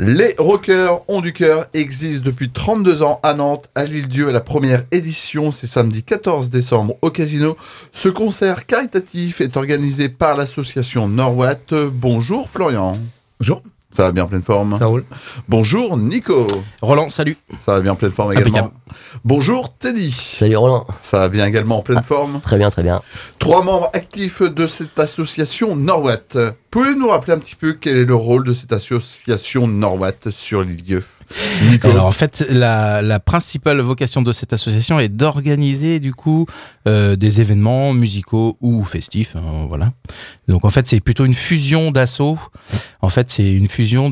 Les Rockers ont du cœur existent depuis 32 ans à Nantes, à l'Île-Dieu. À la première édition, c'est samedi 14 décembre au Casino. Ce concert caritatif est organisé par l'association Nord-Ouest. Bonjour Florian. Bonjour. Ça va bien en pleine forme? Ça roule. Bonjour Nico. Roland, salut. Ça va bien en pleine forme également. Impeccable. Bonjour Teddy. Salut Roland. Ça va bien également en pleine forme. Très bien, très bien. 3 membres actifs de cette association Nord-Ouest. Pouvez-vous nous rappeler un petit peu quel est le rôle de cette association Nord-Ouest sur l'Île-Dieu? Nico. Alors en fait, la principale vocation de cette association est d'organiser du coup des événements musicaux ou festifs, voilà. Donc en fait, c'est plutôt une fusion d'assauts. En fait, c'est une fusion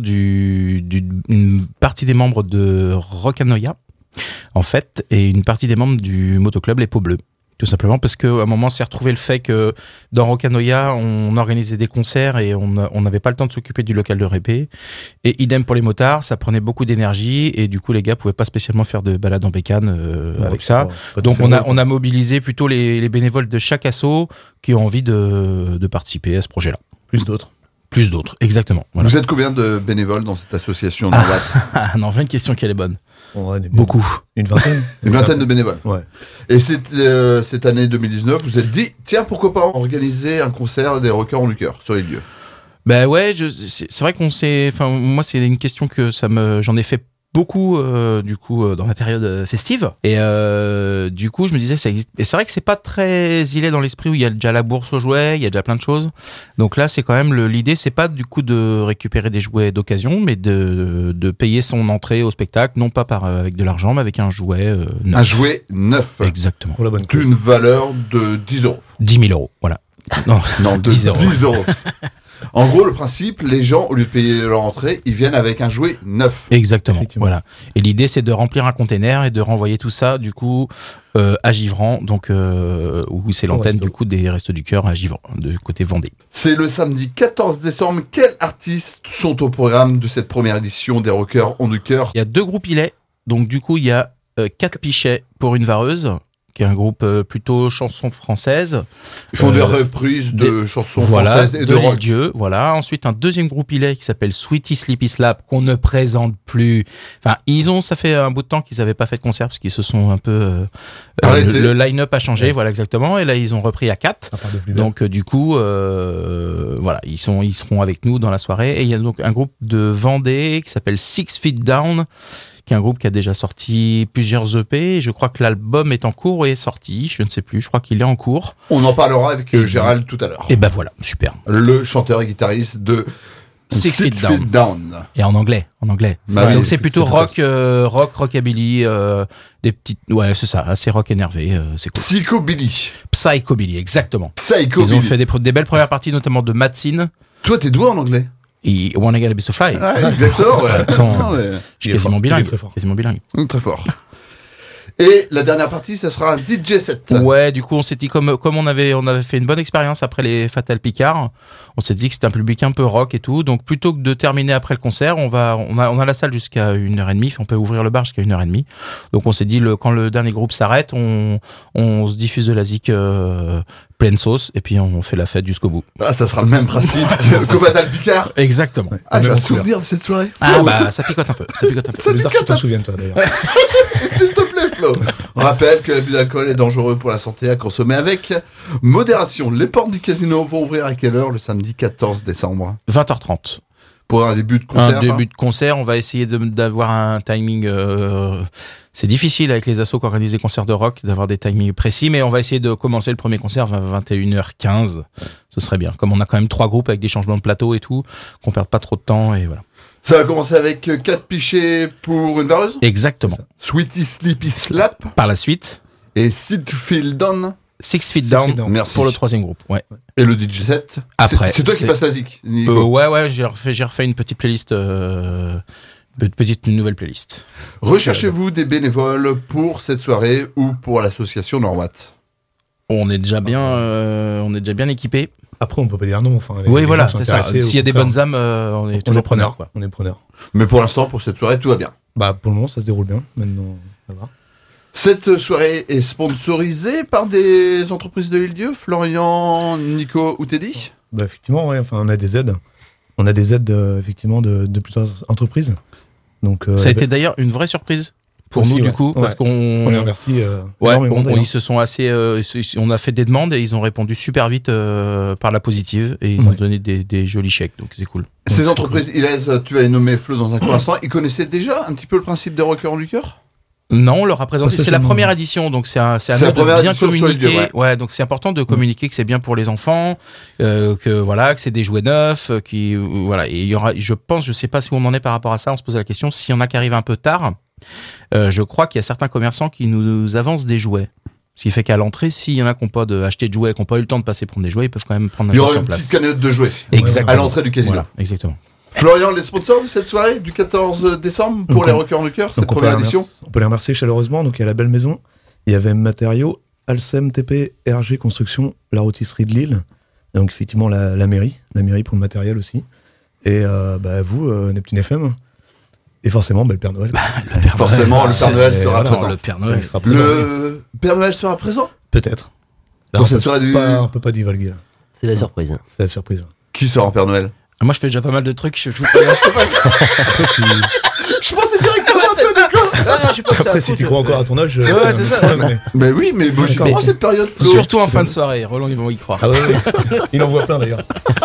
d'une partie des membres de Rockanoia, en fait, et une partie des membres du motoclub Les Peaux Bleues. Tout simplement parce qu'à un moment, s'est retrouvé le fait que dans Rockanoia, on organisait des concerts et on n'avait pas le temps de s'occuper du local de répé. Et idem pour les motards, ça prenait beaucoup d'énergie et du coup, les gars pouvaient pas spécialement faire de balade en bécane avec ça. Donc, on a mobilisé plutôt les bénévoles de chaque asso qui ont envie de participer à ce projet-là. Plus d'autres. Plus d'autres, exactement. Voilà. Vous êtes combien de bénévoles dans cette association Nord-Ouest? Non, j'ai une question qui est bonne. Ouais, Beaucoup. Une vingtaine. Une vingtaine de bénévoles. Ouais. Et cette année 2019, vous vous êtes dit, tiens, pourquoi pas organiser un concert des Rockers ont du cœur sur les lieux? Ben ouais, c'est vrai qu'on s'est, enfin moi c'est une question que j'en ai fait beaucoup du coup dans ma période festive et du coup je me disais ça existe et c'est vrai que c'est pas très îlé dans l'esprit où il y a déjà la bourse aux jouets, il y a déjà plein de choses, donc là c'est quand même l'idée, c'est pas du coup de récupérer des jouets d'occasion mais de payer son entrée au spectacle, non pas avec de l'argent mais avec un jouet neuf. Un jouet neuf. Exactement. Pour la bonne cause. D'une valeur de 10 euros. 10 000 euros, voilà. Non, de 10 euros. 10 euros. En gros, le principe, les gens, au lieu de payer leur entrée, ils viennent avec un jouet neuf. Exactement, voilà. Et l'idée, c'est de remplir un container et de renvoyer tout ça, du coup, à Givran, donc où c'est l'antenne du coup des Restos du Cœur à Givran, de côté Vendée. C'est le samedi 14 décembre. Quels artistes sont au programme de cette première édition des Rockers ont du cœur? Il y a 2 groupes Ilets, donc du coup, il y a 4 pichets pour une vareuse, qui est un groupe plutôt chansons françaises. Ils font des reprises de chansons françaises et de rock. Dieu, voilà. Ensuite, un deuxième groupe Illet qui s'appelle Sweetie Sleepy Slap, qu'on ne présente plus. Enfin, ça fait un bout de temps qu'ils n'avaient pas fait de concert parce qu'ils se sont un peu le line-up a changé, voilà exactement. Et là, ils ont repris à 4. Donc, du coup, voilà, ils seront avec nous dans la soirée. Et il y a donc un groupe de Vendée qui s'appelle 6 Feet Down, qui est un groupe qui a déjà sorti plusieurs EP. Je crois que l'album est en cours et est sorti. Je ne sais plus. Je crois qu'il est en cours. On en parlera avec Gérald tout à l'heure. Et ben voilà, super. Le chanteur et guitariste de 6 Feet Down. Et en anglais. Bah oui, donc c'est plutôt rock, rockabilly, des petites, ouais c'est ça, assez rock énervé, c'est cool. Psychobilly, exactement. Ils ont fait des belles premières parties, notamment de Matzin. Toi, t'es doué en anglais? Et Wanna Get a Piece of Fly. Ah, exactement, ouais. Attends, je suis quasiment bilingue. Quasiment bilingue. Très fort. Et la dernière partie, ce sera un DJ set. Ouais, du coup, on s'est dit, comme on avait fait une bonne expérience après les Fatal Picard, on s'est dit que c'était un public un peu rock et tout. Donc, plutôt que de terminer après le concert, on a la salle jusqu'à 1h30. On peut ouvrir le bar jusqu'à 1h30. Donc, on s'est dit, quand le dernier groupe s'arrête, on se diffuse de la zik pleine sauce et puis on fait la fête jusqu'au bout. Ah, ça sera le même principe qu'au Fatal Picard. Exactement. Ah, j'ai un souvenir de cette soirée. Ah, bah, ça picote un peu. Ça picote bizarre que tu t'en souviennes, toi, d'ailleurs. S'il te plaît, Flo. On rappelle que l'abus d'alcool est dangereux pour la santé, à consommer avec modération. Les portes du casino vont ouvrir à quelle heure le samedi 14 décembre? 20h30. Pour un début de concert. Un début de concert, on va essayer d'avoir un timing. C'est difficile avec les assos qui organisent des concerts de rock d'avoir des timings précis, mais on va essayer de commencer le premier concert à 21h15. Ce serait bien. Comme on a quand même 3 groupes avec des changements de plateau et tout, qu'on perde pas trop de temps et voilà. Ça va commencer avec 4 pichets pour une vareuse. Exactement. Sweetie Sleepy Slap. Par la suite. Et 6 Feet Down. 6 Feet Down. Merci. Pour le 3e groupe. Ouais. Et le DJ set. Après. C'est toi qui passes la zik. Ouais, j'ai refait une petite playlist. Une nouvelle playlist. Recherchez-vous des bénévoles pour cette soirée ou pour l'association Nord-Ouest? On est déjà bien équipés. Après, on peut pas dire non. Enfin, oui, voilà, c'est ça. S'il y a des bonnes âmes, on est toujours preneurs. On est preneurs. Mais pour l'instant, pour cette soirée, tout va bien. Bah, pour le moment, ça se déroule bien. Maintenant, ça va. Cette soirée est sponsorisée par des entreprises de l'Île-Dieu, Florian, Nico ou Teddy? Bah, effectivement, ouais. Enfin, on a des aides. On a des aides effectivement de plusieurs entreprises. Donc, Ça a été d'ailleurs une vraie surprise pour aussi, nous, du ouais. coup, parce on les qu'on. remercie Ouais, énormément. d'ailleurs. ils se sont assez. On a fait des demandes et ils ont répondu super vite par la positive et ils ont Ouais. donné des jolis chèques, donc c'est cool. Ces Donc, entreprises, tu vas les nommer, Flo, dans un court instant. Ils connaissaient déjà un petit peu le principe des rockers du cœur? Non, on leur a présenté. Pas C'est la spécialement. première édition, donc c'est à C'est nous la première de bien édition sur les communiquer. lieux, Ouais, donc c'est important de communiquer que c'est bien pour les enfants, que voilà, que c'est des jouets neufs, voilà. Et il y aura, je sais pas si on en est par rapport à ça. On se posait la question s'il y en a qui arrivent un peu tard. Je crois qu'il y a certains commerçants qui nous avancent des jouets. Ce qui fait qu'à l'entrée, s'il y en a qui n'ont pas acheté de jouets, qui n'ont pas eu le temps de passer prendre des jouets, ils peuvent quand même prendre un Il y jouet aura sur une place. petite cagnotte de jouets Exactement. à l'entrée du casino. Voilà, exactement. Florian, les sponsors de cette soirée du 14 décembre pour Donc, les on- rockers du cœur, Donc, cette on peut première les édition? remercier- On peut les remercier chaleureusement. Donc il y a la Belle Maison, il y avait Matériaux, Alcem TP, RG Construction, la rôtisserie de Lille. Et donc effectivement la mairie pour le matériel aussi. Et vous, Neptune FM. Et forcément le Père Noël. Forcément, le Père Noël Et sera voilà. présent. Le Père Noël. Il sera présent. Le Père Noël sera présent? Peut-être. Dans cette soirée du- On peut pas divulguer là. C'est la surprise. C'est la surprise. Qui sera en Père Noël? Moi, je fais déjà pas mal de trucs. Je peux pas. Après si, Je pensais directement à ça, Nico. Non, je suis pas après, si tu crois encore à ton âge, c'est ça. Mais oui, mais moi, j'y D'accord. crois cette période, Flo. Surtout en fin de soirée. Roland, ils vont y croire. Ah ouais. Il en voit plein d'ailleurs.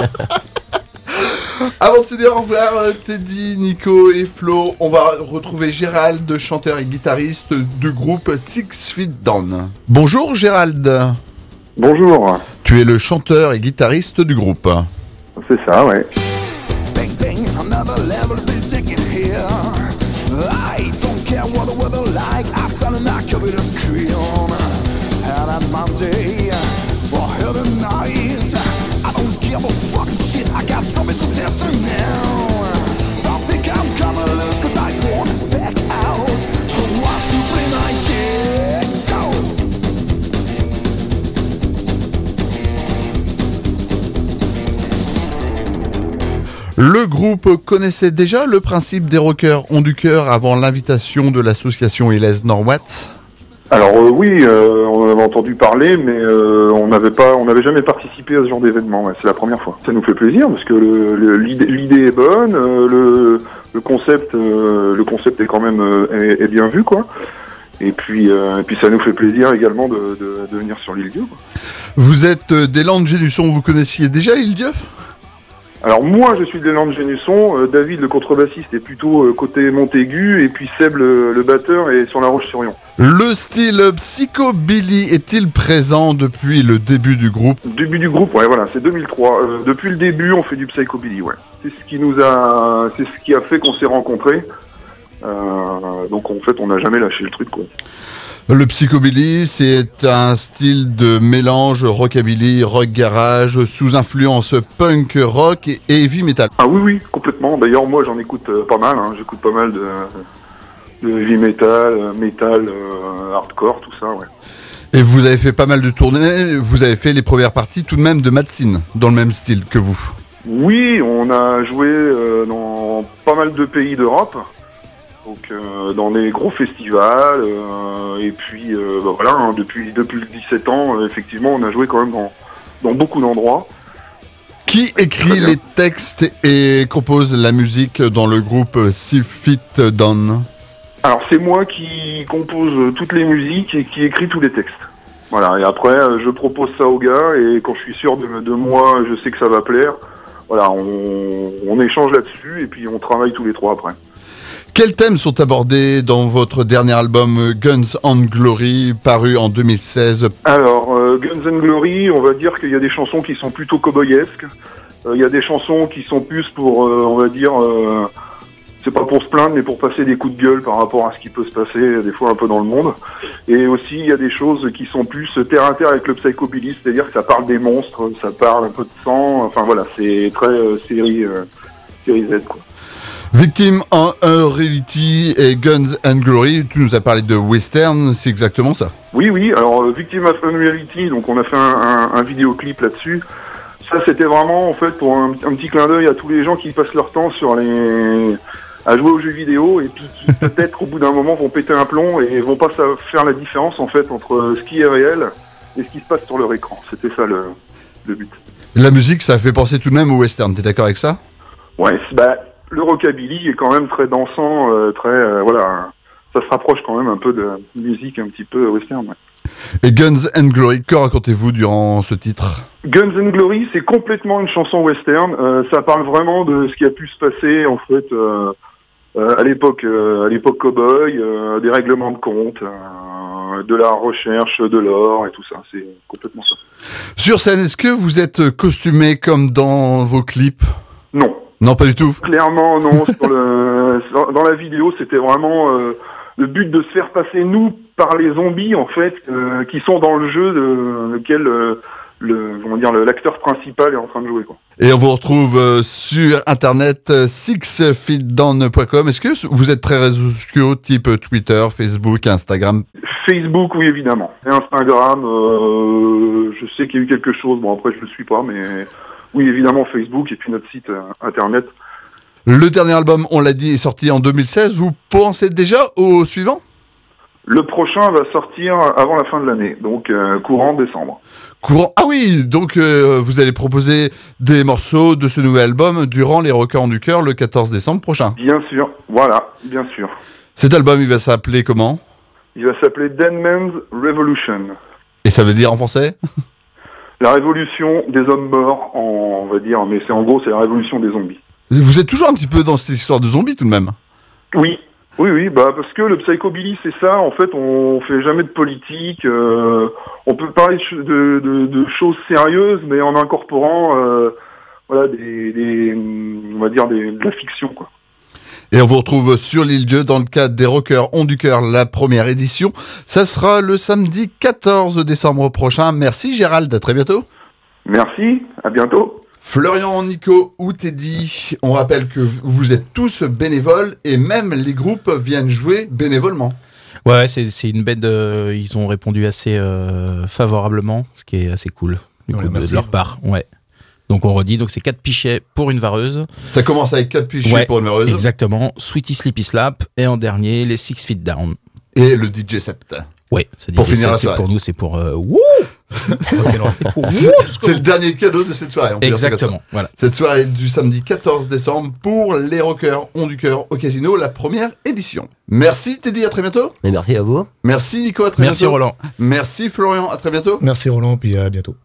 Avant de se dire au revoir, Teddy, Nico et Flo, on va retrouver Gérald, chanteur et guitariste du groupe Six Feet Down. Bonjour Gérald, Bonjour, tu es le chanteur et guitariste du groupe. c'est ça, ouais. Bang bang, another level's been taken here. I don't care what the weather like. I'm selling my computer screen. And on Monday or other night, I don't give a fucking shit. I got something to test now. Don't think I'm gonna lose 'cause I won't back out. What's the thing I can't go? Le groupe connaissait déjà le principe des rockers ont du cœur avant l'invitation de l'association Hélène Norwatt. Alors oui, on en avait entendu parler, mais on n'avait jamais participé à ce genre d'événement. Ouais, c'est la première fois. Ça nous fait plaisir parce que l'idée est bonne, le concept est quand même est bien vu, quoi. Et puis ça nous fait plaisir également de venir sur l'île Dieu, quoi. Vous êtes des Landes-Génusson, vous connaissiez déjà l'île Dieu? Alors moi je suis des Landes-Génusson, David le contrebassiste est plutôt côté Montaigu, et puis Seb le batteur est sur La Roche-sur-Yon. Le style psychobilly est-il présent depuis le début du groupe? Début du groupe, ouais, voilà, c'est 2003. Depuis le début, on fait du psychobilly, ouais. C'est ce qui a fait qu'on s'est rencontrés. Donc en fait, on n'a jamais lâché le truc, quoi. Le psychobilly, c'est un style de mélange rockabilly, rock garage, sous influence punk rock et heavy metal. Ah oui, complètement. D'ailleurs, moi, j'en écoute pas mal. Hein. J'écoute pas mal de heavy metal, hardcore, tout ça, ouais. Et vous avez fait pas mal de tournées, vous avez fait les premières parties tout de même de Madsyn, dans le même style que vous. Oui, on a joué dans pas mal de pays d'Europe. Donc dans des gros festivals, et puis voilà, hein, depuis le 17 ans, effectivement, on a joué quand même dans beaucoup d'endroits. Qui écrit Très bien. les textes et compose la musique dans le groupe Six Feet Down? Alors c'est moi qui compose toutes les musiques et qui écrit tous les textes. Voilà, et après je propose ça aux gars, et quand je suis sûr de moi, je sais que ça va plaire, voilà, on échange là-dessus, et puis on travaille tous les trois après. Quels thèmes sont abordés dans votre dernier album Guns and Glory, paru en 2016? Alors, Guns N' Glory, on va dire qu'il y a des chansons qui sont plutôt cowboyesques. Il y a des chansons qui sont plus pour, on va dire, c'est pas pour se plaindre, mais pour passer des coups de gueule par rapport à ce qui peut se passer des fois un peu dans le monde. Et aussi, il y a des choses qui sont plus terre à terre avec le psychobilly, c'est-à-dire que ça parle des monstres, ça parle un peu de sang. Enfin voilà, c'est très série Z, quoi. Victim en Reality et Guns and Glory, tu nous as parlé de western, c'est exactement ça? Oui, alors Victim of Unreality, donc on a fait un vidéoclip là-dessus. Ça, c'était vraiment en fait pour un petit clin d'œil à tous les gens qui passent leur temps à jouer aux jeux vidéo, et puis qui peut-être au bout d'un moment vont péter un plomb et vont pas faire la différence en fait entre ce qui est réel et ce qui se passe sur leur écran. C'était ça le but. La musique, ça fait penser tout de même au western, t'es d'accord avec ça? Ouais, le rockabilly est quand même très dansant, voilà. Ça se rapproche quand même un peu de musique un petit peu western. Ouais. Et Guns and Glory, que racontez-vous durant ce titre? Guns and Glory, c'est complètement une chanson western. Ça parle vraiment de ce qui a pu se passer en fait à l'époque cow-boy, des règlements de compte, de la recherche de l'or et tout ça. C'est complètement ça. Sur scène, est-ce que vous êtes costumé comme dans vos clips? Non. Non, pas du tout. Clairement, non. Dans la vidéo, c'était vraiment le but de se faire passer nous par les zombies en fait, qui sont dans le jeu lequel l'acteur principal est en train de jouer, quoi. Et on vous retrouve sur internet sixfeetdown.com. Est-ce que vous êtes très réseaux sociaux type Twitter, Facebook, Instagram? Facebook, oui, évidemment. Et Instagram, je sais qu'il y a eu quelque chose. Bon, après, je ne le suis pas, mais oui, évidemment, Facebook et puis notre site internet. Le dernier album, on l'a dit, est sorti en 2016. Vous pensez déjà au suivant? Le prochain va sortir avant la fin de l'année, donc courant décembre. Ah oui, donc vous allez proposer des morceaux de ce nouvel album durant les Rockers du Cœur le 14 décembre prochain. Bien sûr, voilà, bien sûr. Cet album, il va s'appeler comment? Il va s'appeler Dead Man's Revolution. Et ça veut dire en français? La révolution des hommes morts, on va dire, mais c'est la révolution des zombies. Vous êtes toujours un petit peu dans cette histoire de zombies tout de même? Oui, parce que le psychobilly, c'est ça. En fait, on fait jamais de politique. On peut parler de choses sérieuses, mais en incorporant, on va dire de la fiction, quoi. Et on vous retrouve sur l'île Dieu dans le cadre des Rockers ont du cœur, la première édition. Ça sera le samedi 14 décembre prochain. Merci Gérald, à très bientôt. Merci, à bientôt. Florian, Nico ou Teddy, on rappelle que vous êtes tous bénévoles et même les groupes viennent jouer bénévolement. Ouais, c'est une bête. Ils ont répondu assez favorablement, ce qui est assez cool de leur part. Ouais. Donc on redit, donc c'est 4 pichets pour une vareuse. Ça commence avec 4 pichets pour une vareuse. Exactement. Sweetie Sleepy Slap et en dernier les 6 Feet Down. Et le DJ set. Ouais, pour finir la soirée. Pour nous, c'est pour wouh. C'est le dernier cadeau de cette soirée. Exactement. Voilà. Cette soirée du samedi 14 décembre pour les Rockers ont du cœur au Casino, la première édition. Merci Teddy, à très bientôt. Mais merci à vous. Merci Nico, à très bientôt. Merci Roland. Merci Florian, à très bientôt. Merci Roland, puis à bientôt.